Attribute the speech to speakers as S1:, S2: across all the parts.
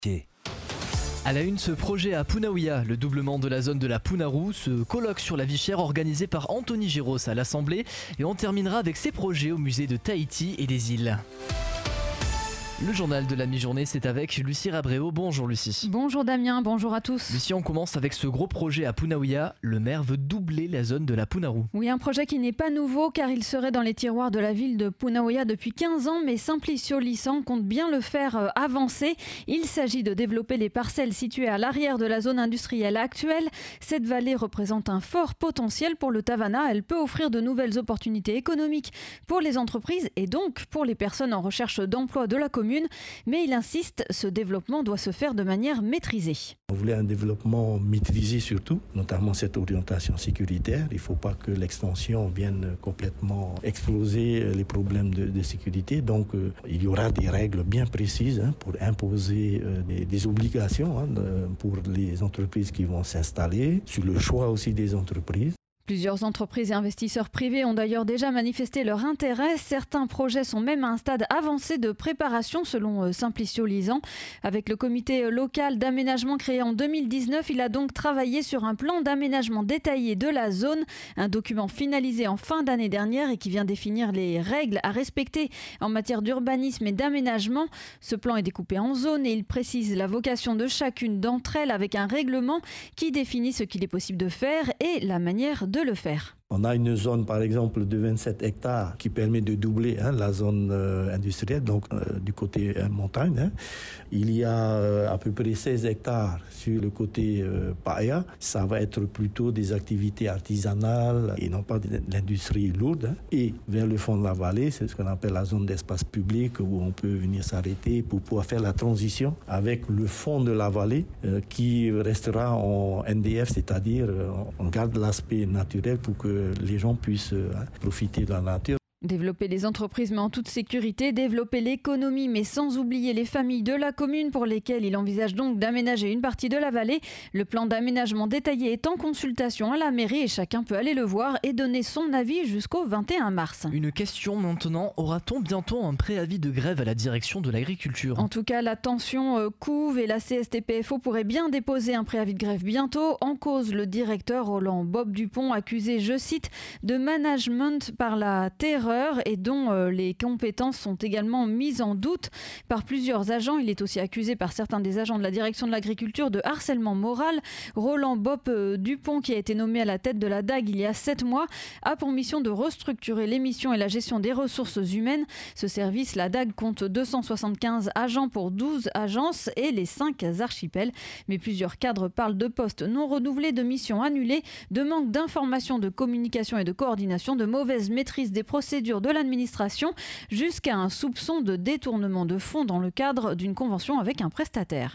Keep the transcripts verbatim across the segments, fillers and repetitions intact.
S1: À la une, ce projet à Punaouia, le doublement de la zone de la Punaru, ce colloque sur la vie chère organisé par Anthony Giros à l'Assemblée, et on terminera avec ses projets au musée de Tahiti et des îles. Le journal de la mi-journée, c'est avec Lucie Rabréau. Bonjour Lucie.
S2: Bonjour Damien, bonjour à tous.
S1: Lucie, on commence avec ce gros projet à Punaouia. Le maire veut doubler la zone de la Punaru.
S2: Oui, un projet qui n'est pas nouveau car il serait dans les tiroirs de la ville de Punaouia depuis quinze ans, mais Simplicio Lissan compte bien le faire avancer. Il s'agit de développer les parcelles situées à l'arrière de la zone industrielle actuelle. Cette vallée représente un fort potentiel pour le Tavana. Elle peut offrir de nouvelles opportunités économiques pour les entreprises et donc pour les personnes en recherche d'emploi de la commune. Mais il insiste, ce développement doit se faire de manière maîtrisée.
S3: On voulait un développement maîtrisé surtout, notamment cette orientation sécuritaire. Il ne faut pas que l'extension vienne complètement exploser les problèmes de, de sécurité. Donc euh, il y aura des règles bien précises hein, pour imposer euh, des, des obligations hein, de, pour les entreprises qui vont s'installer, sur le choix aussi des entreprises.
S2: Plusieurs entreprises et investisseurs privés ont d'ailleurs déjà manifesté leur intérêt. Certains projets sont même à un stade avancé de préparation selon Simplicio Lissan. Avec le comité local d'aménagement créé en deux mille dix-neuf, il a donc travaillé sur un plan d'aménagement détaillé de la zone. Un document finalisé en fin d'année dernière et qui vient définir les règles à respecter en matière d'urbanisme et d'aménagement. Ce plan est découpé en zones et il précise la vocation de chacune d'entre elles avec un règlement qui définit ce qu'il est possible de faire et la manière de le faire.
S3: On a une zone, par exemple, de vingt-sept hectares qui permet de doubler hein, la zone euh, industrielle, donc euh, du côté euh, montagne. Hein. Il y a euh, à peu près seize hectares sur le côté euh, Paia. Ça va être plutôt des activités artisanales et non pas de l'industrie lourde. Hein. Et vers le fond de la vallée, c'est ce qu'on appelle la zone d'espace public où on peut venir s'arrêter pour pouvoir faire la transition avec le fond de la vallée euh, qui restera en N D F, c'est-à-dire euh, on garde l'aspect naturel pour que les gens puissent profiter de la nature.
S2: Développer les entreprises mais en toute sécurité, développer l'économie mais sans oublier les familles de la commune pour lesquelles il envisage donc d'aménager une partie de la vallée. Le plan d'aménagement détaillé est en consultation à la mairie et chacun peut aller le voir et donner son avis jusqu'au vingt et un mars.
S1: Une question maintenant, aura-t-on bientôt un préavis de grève à la direction de l'agriculture ?
S2: En tout cas, la tension couve et la C S T P F O pourrait bien déposer un préavis de grève bientôt. En cause, le directeur Roland Bob Dupont accusé, je cite, de management par la terreur et dont euh, les compétences sont également mises en doute par plusieurs agents. Il est aussi accusé par certains des agents de la direction de l'agriculture de harcèlement moral. Roland Bob euh, Dupont, qui a été nommé à la tête de la D A G il y a sept mois, a pour mission de restructurer les missions et la gestion des ressources humaines. Ce service, la D A G, compte deux cent soixante-quinze agents pour douze agences et les cinq archipels. Mais plusieurs cadres parlent de postes non renouvelés, de missions annulées, de manque d'informations, de communication et de coordination, de mauvaise maîtrise des procédures de l'administration jusqu'à un soupçon de détournement de fonds dans le cadre d'une convention avec un prestataire.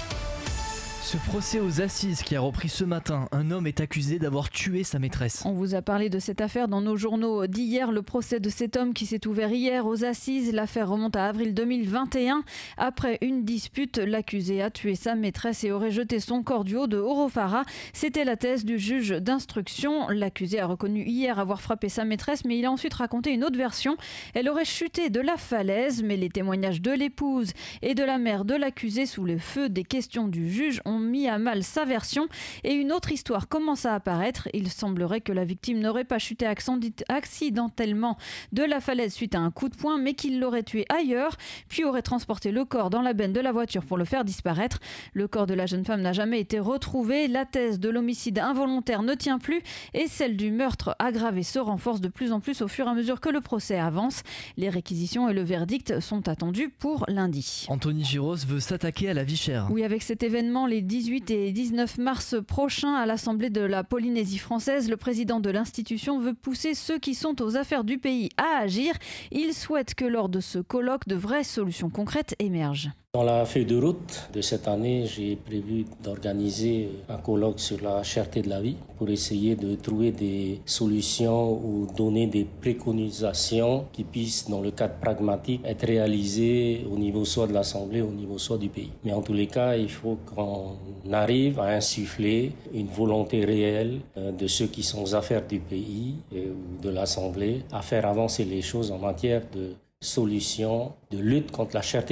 S1: Ce procès aux assises qui a repris ce matin, un homme est accusé d'avoir tué sa maîtresse.
S2: On vous a parlé de cette affaire dans nos journaux d'hier. Le procès de cet homme qui s'est ouvert hier aux assises. L'affaire remonte à avril deux mille vingt et un. Après une dispute, l'accusé a tué sa maîtresse et aurait jeté son corps du haut de Orofara. C'était la thèse du juge d'instruction. L'accusé a reconnu hier avoir frappé sa maîtresse, mais il a ensuite raconté une autre version. Elle aurait chuté de la falaise, mais les témoignages de l'épouse et de la mère de l'accusé sous le feu des questions du juge ont mis à mal sa version et une autre histoire commence à apparaître. Il semblerait que la victime n'aurait pas chuté accidentellement de la falaise suite à un coup de poing, mais qu'il l'aurait tué ailleurs, puis aurait transporté le corps dans la benne de la voiture pour le faire disparaître. Le corps de la jeune femme n'a jamais été retrouvé. La thèse de l'homicide involontaire ne tient plus et celle du meurtre aggravé se renforce de plus en plus au fur et à mesure que le procès avance. Les réquisitions et le verdict sont attendus pour lundi.
S1: Anthony Giros veut s'attaquer à la vie chère.
S2: Oui, avec cet événement, les dix-huit et dix-neuf mars prochains à l'Assemblée de la Polynésie française, le président de l'institution veut pousser ceux qui sont aux affaires du pays à agir. Il souhaite que lors de ce colloque, de vraies solutions concrètes émergent.
S4: Dans la feuille de route de cette année, j'ai prévu d'organiser un colloque sur la cherté de la vie pour essayer de trouver des solutions ou donner des préconisations qui puissent, dans le cadre pragmatique, être réalisées au niveau soit de l'Assemblée, au niveau soit du pays. Mais en tous les cas, il faut qu'on arrive à insuffler une volonté réelle de ceux qui sont aux affaires du pays ou de l'Assemblée à faire avancer les choses en matière de solutions, de lutte contre la cherté de la vie.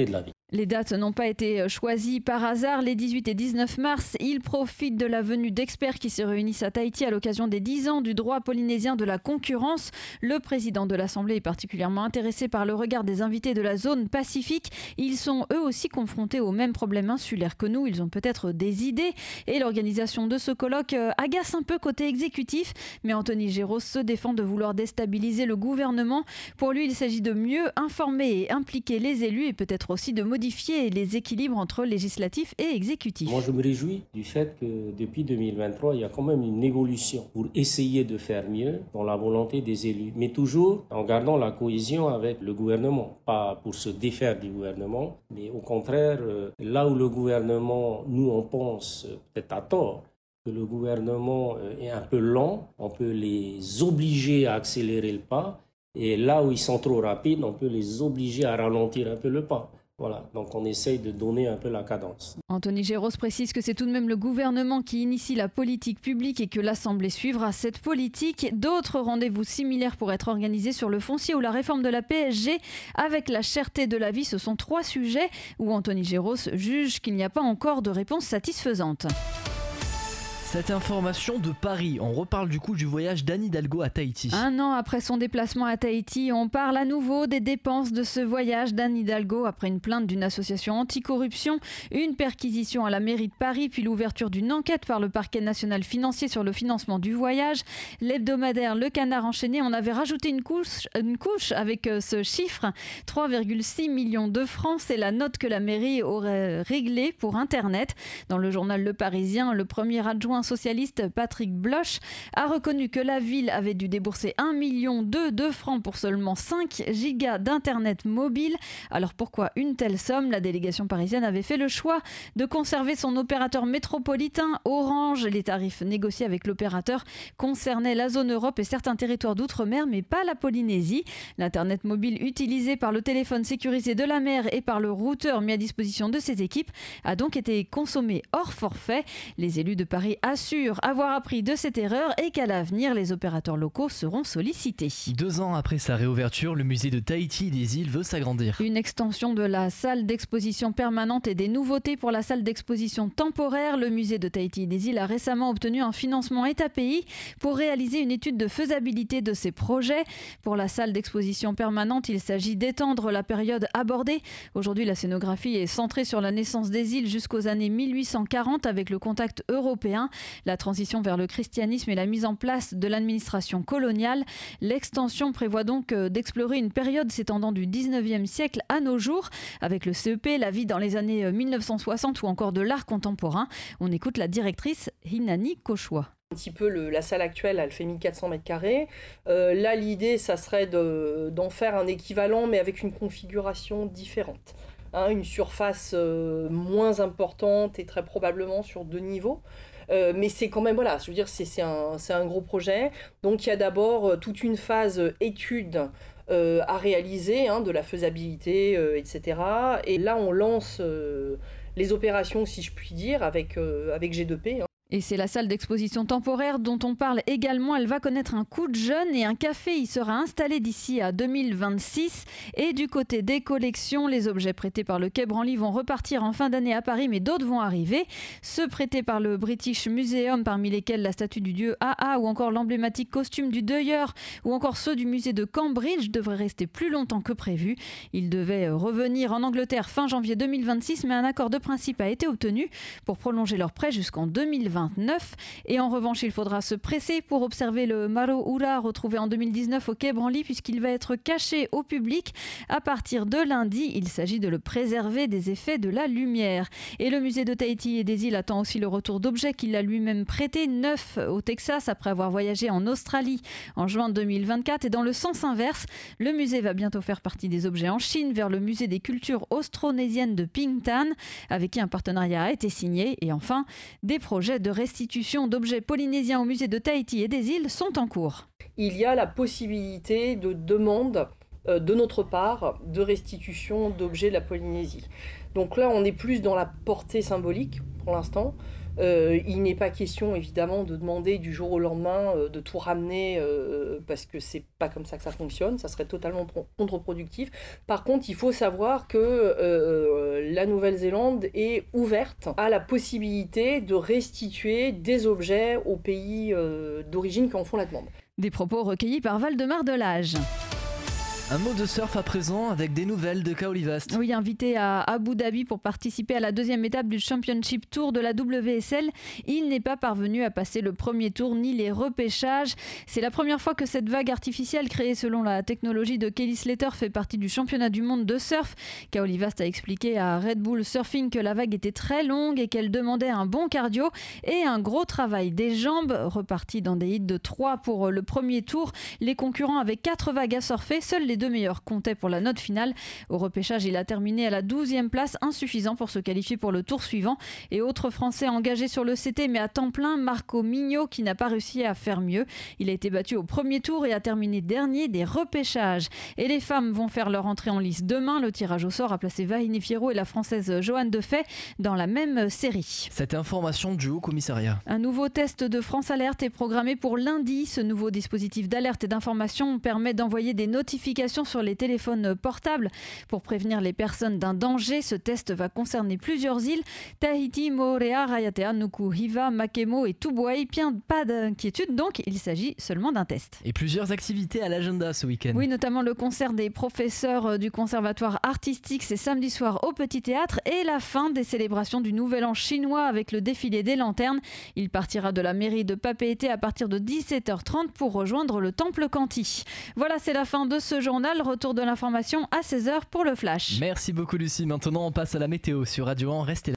S2: Les dates n'ont pas été choisies par hasard. Les dix-huit et dix-neuf mars, ils profitent de la venue d'experts qui se réunissent à Tahiti à l'occasion des dix ans du droit polynésien de la concurrence. Le président de l'Assemblée est particulièrement intéressé par le regard des invités de la zone Pacifique. Ils sont eux aussi confrontés aux mêmes problèmes insulaires que nous. Ils ont peut-être des idées et l'organisation de ce colloque agace un peu côté exécutif. Mais Anthony Géros se défend de vouloir déstabiliser le gouvernement. Pour lui, il s'agit de mieux informer et impliquer les élus et peut-être aussi de modifier modifier les équilibres entre législatif et exécutif.
S4: Moi, je me réjouis du fait que depuis deux mille vingt-trois, il y a quand même une évolution pour essayer de faire mieux dans la volonté des élus, mais toujours en gardant la cohésion avec le gouvernement, pas pour se défaire du gouvernement, mais au contraire, là où le gouvernement, nous on pense, peut-être à tort, que le gouvernement est un peu lent, on peut les obliger à accélérer le pas, et là où ils sont trop rapides, on peut les obliger à ralentir un peu le pas. Voilà, donc on essaye de donner un peu la cadence.
S2: Anthony Géros précise que c'est tout de même le gouvernement qui initie la politique publique et que l'Assemblée suivra cette politique. D'autres rendez-vous similaires pourraient être organisés sur le foncier ou la réforme de la P S G avec la cherté de la vie. Ce sont trois sujets où Anthony Géros juge qu'il n'y a pas encore de réponse satisfaisante.
S1: Cette information de Paris, on reparle du coup du voyage d'Anne Hidalgo à Tahiti.
S2: Un an après son déplacement à Tahiti, on parle à nouveau des dépenses de ce voyage d'Anne Hidalgo après une plainte d'une association anticorruption, une perquisition à la mairie de Paris, puis l'ouverture d'une enquête par le parquet national financier sur le financement du voyage. L'hebdomadaire Le Canard enchaîné en avait rajouté une couche, une couche avec ce chiffre, trois virgule six millions de francs. C'est la note que la mairie aurait réglée pour Internet. Dans le journal Le Parisien, le premier adjoint socialiste Patrick Bloch a reconnu que la ville avait dû débourser un million deux de francs pour seulement cinq gigas d'internet mobile. Alors pourquoi une telle somme ? La délégation parisienne avait fait le choix de conserver son opérateur métropolitain Orange. Les tarifs négociés avec l'opérateur concernaient la zone Europe et certains territoires d'outre-mer, mais pas la Polynésie. L'internet mobile utilisé par le téléphone sécurisé de la mer et par le routeur mis à disposition de ses équipes a donc été consommé hors forfait. Les élus de Paris assure avoir appris de cette erreur et qu'à l'avenir, les opérateurs locaux seront sollicités.
S1: Deux ans après sa réouverture, le musée de Tahiti et des îles veut s'agrandir.
S2: Une extension de la salle d'exposition permanente et des nouveautés pour la salle d'exposition temporaire. Le musée de Tahiti et des îles a récemment obtenu un financement État P I pour réaliser une étude de faisabilité de ses projets. Pour la salle d'exposition permanente, il s'agit d'étendre la période abordée. Aujourd'hui, la scénographie est centrée sur la naissance des îles jusqu'aux années mille huit cent quarante avec le contact européen. La transition vers le christianisme et la mise en place de l'administration coloniale. L'extension prévoit donc d'explorer une période s'étendant du dix-neuvième siècle à nos jours, avec le C E P, la vie dans les années mille neuf cent soixante ou encore de l'art contemporain. On écoute la directrice Hinani Koshua.
S5: Un petit peu le, la salle actuelle, elle fait mille quatre cents mètres carrés. Euh, là, l'idée, ça serait de, d'en faire un équivalent, mais avec une configuration différente. Hein, une surface euh, moins importante et très probablement sur deux niveaux. Euh, mais c'est quand même, voilà, je veux dire, c'est, c'est, un, c'est un gros projet. Donc il y a d'abord euh, toute une phase étude euh, à réaliser, hein, de la faisabilité, euh, et cetera. Et là, on lance euh, les opérations, si je puis dire, avec, euh, avec G deux P. Hein.
S2: Et c'est la salle d'exposition temporaire dont on parle également. Elle va connaître un coup de jeune et un café y sera installé d'ici à deux mille vingt-six. Et du côté des collections, les objets prêtés par le Quai Branly vont repartir en fin d'année à Paris, mais d'autres vont arriver. Ceux prêtés par le British Museum, parmi lesquels la statue du dieu A A ou encore l'emblématique costume du deuilleur, ou encore ceux du musée de Cambridge, devraient rester plus longtemps que prévu. Ils devaient revenir en Angleterre fin janvier deux mille vingt-six, mais un accord de principe a été obtenu pour prolonger leur prêt jusqu'en deux mille vingt. Et en revanche, il faudra se presser pour observer le Maro Ura retrouvé en deux mille dix-neuf au Quai Branly puisqu'il va être caché au public à partir de lundi. Il s'agit de le préserver des effets de la lumière. Et le musée de Tahiti et des îles attend aussi le retour d'objets qu'il a lui-même prêtés neufs au Texas après avoir voyagé en Australie en juin deux mille vingt-quatre. Et dans le sens inverse, le musée va bientôt faire partie des objets en Chine vers le musée des cultures austronésiennes de Pingtan avec qui un partenariat a été signé. Et enfin, des projets de restitution d'objets polynésiens au musée de Tahiti et des îles sont en cours.
S5: Il y a la possibilité de demande euh, de notre part de restitution d'objets de la Polynésie. Donc là, on est plus dans la portée symbolique pour l'instant. Euh, il n'est pas question évidemment de demander du jour au lendemain euh, de tout ramener euh, parce que c'est pas comme ça que ça fonctionne, ça serait totalement contre-productif. Par contre, il faut savoir que euh, la Nouvelle-Zélande est ouverte à la possibilité de restituer des objets aux pays euh, d'origine qui en font la demande.
S2: Des propos recueillis par Valdemar Delage.
S1: Un mot de surf à présent avec des nouvelles de Kaoli Vast.
S2: Oui, invité à Abu Dhabi pour participer à la deuxième étape du Championship Tour de la W S L, il n'est pas parvenu à passer le premier tour ni les repêchages. C'est la première fois que cette vague artificielle créée selon la technologie de Kelly Slater fait partie du championnat du monde de surf. Kaoli Vast a expliqué à Red Bull Surfing que la vague était très longue et qu'elle demandait un bon cardio et un gros travail des jambes. Reparti dans des hits de trois pour le premier tour, les concurrents avaient quatre vagues à surfer, seuls les deux meilleurs comptaient pour la note finale. Au repêchage, il a terminé à la douzième place, insuffisant pour se qualifier pour le tour suivant. Et autre Français engagé sur le C T, mais à temps plein, Marco Mignot, qui n'a pas réussi à faire mieux. Il a été battu au premier tour et a terminé dernier des repêchages. Et les femmes vont faire leur entrée en lice demain. Le tirage au sort a placé Vahini Fierro et la Française Johanne Defay dans la même série.
S1: Cette information du Haut Commissariat.
S2: Un nouveau test de France Alerte est programmé pour lundi. Ce nouveau dispositif d'alerte et d'information permet d'envoyer des notifications sur les téléphones portables pour prévenir les personnes d'un danger. Ce test va concerner plusieurs îles, Tahiti, Moorea, Raiatea, Nuku, Hiva, Makemo et Tubuai. Pas d'inquiétude donc, il s'agit seulement d'un test.
S1: Et plusieurs activités à l'agenda ce week-end.
S2: Oui, notamment le concert des professeurs du conservatoire artistique, c'est samedi soir au Petit Théâtre, et la fin des célébrations du Nouvel An chinois avec le défilé des lanternes. Il partira de la mairie de Papeete à partir de dix-sept heures trente pour rejoindre le temple Kanti. Voilà, c'est la fin de ce journal. Retour de l'information à seize heures pour le Flash.
S1: Merci beaucoup Lucie. Maintenant on passe à la météo sur Radio un. Restez là.